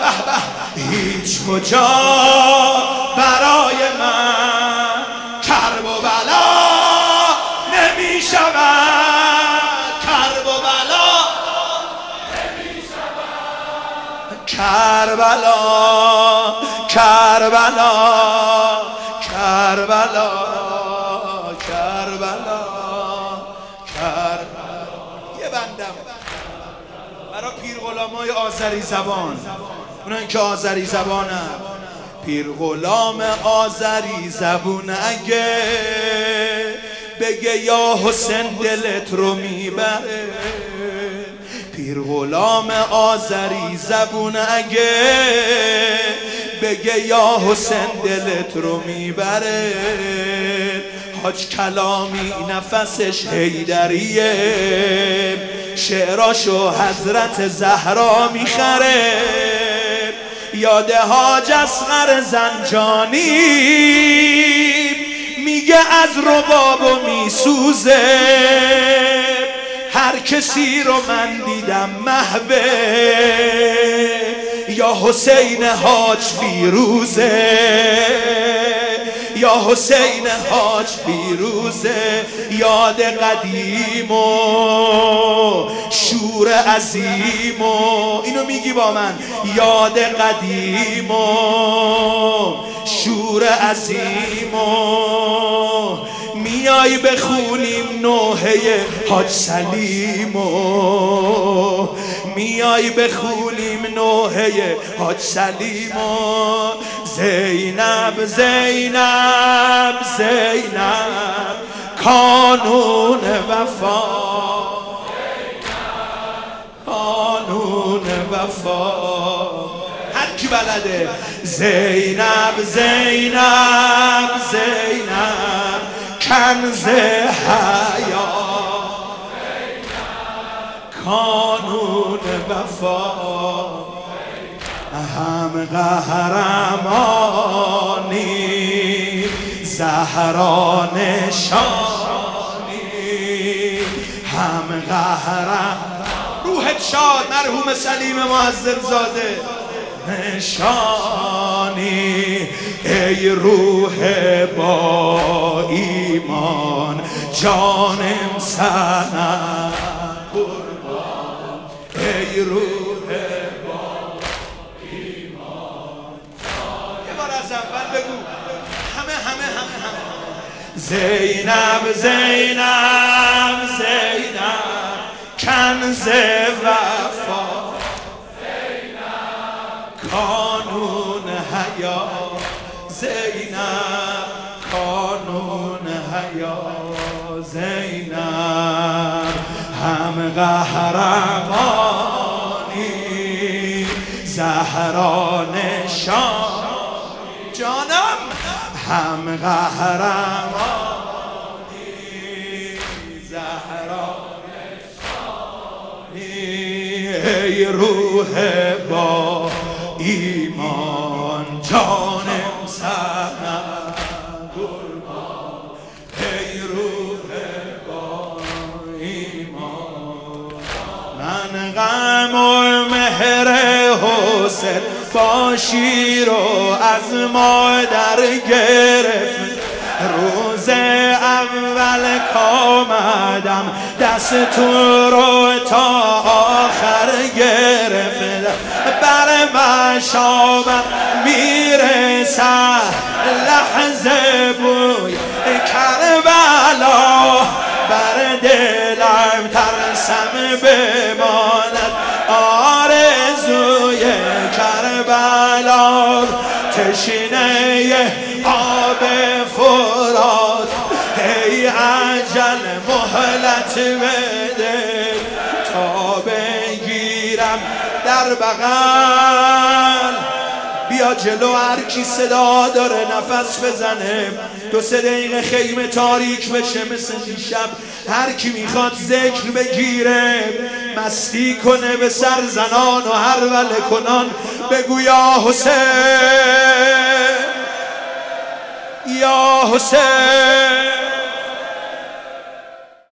هیچ کجا برای من کرب و بلا نمی شود، کرب و بلا نمی شود. کربلا کربلا کربلا کربلا کربلا. یه بندم برای پیرغلامای آذری زبان، اونایی که آذری زبانن. پیرغلام آذری زبون اگه بگه یا حسین دلت رو میبره، پیرغلام آذری زبون اگه بگه یا حسین دلت رو میبره. حاج کلامی نفسش حیدریه، شعراشو حضرت زهرا میخره. یاد حاج اصغر زنجانی میگه از ربابو میسوزه، هر کسی رو من دیدم محوه یا حسین حاج فیروزه، یا حسین حاج فیروزه. یاد قدیم و شور عظیم و اینو میگی با من، یاد قدیم و شور عظیم و میای بخونیم نوحه حاج سلیم و میای بخونیم نوحه حاج سلیم و زینب زینب زینب کانون وفا، کانون وفا. هر کی بلده زینب زینب زینب کنز حیا، کانون وفا. هم قهرمانی زهرا نشانی، هم قهرم روحت شاد مرحوم سلیم معظم زاده نشانی. ای روح با ایمان جانم سنم قربان، ای روح با ایمان جانم. یه بار از اول بگو همه زینب زینب زینب کنز وفا، کانون حیا زینب، کانون حیا زینب. هم قهرمانی زهرا نشان جانم، هم قهرمانی زهرا نشانی. ای روح با ایمان جانم سنم قربان، ای روح با ایمان. من غم و مهر حسین با شیر و از مادر گرفت، روز اول کامدم دستون رو تا آخر گرفت. بر مشامم میرسد لحظه بوی کربلا، بر دلم ترسم بماند آرزوی کربلا. تشنه آب فرات ای عجل مهلت بده تا بگیرم در بغل. بیا جلو هر کی صدا داره نفس بزنه، 2-3 دقیقه خیمه تاریک بشه مثل دیشب. هر کی میخواد ذکر بگیره مستی کنه به سر زنان و هر وله کنان بگو یا حسین یا حسین.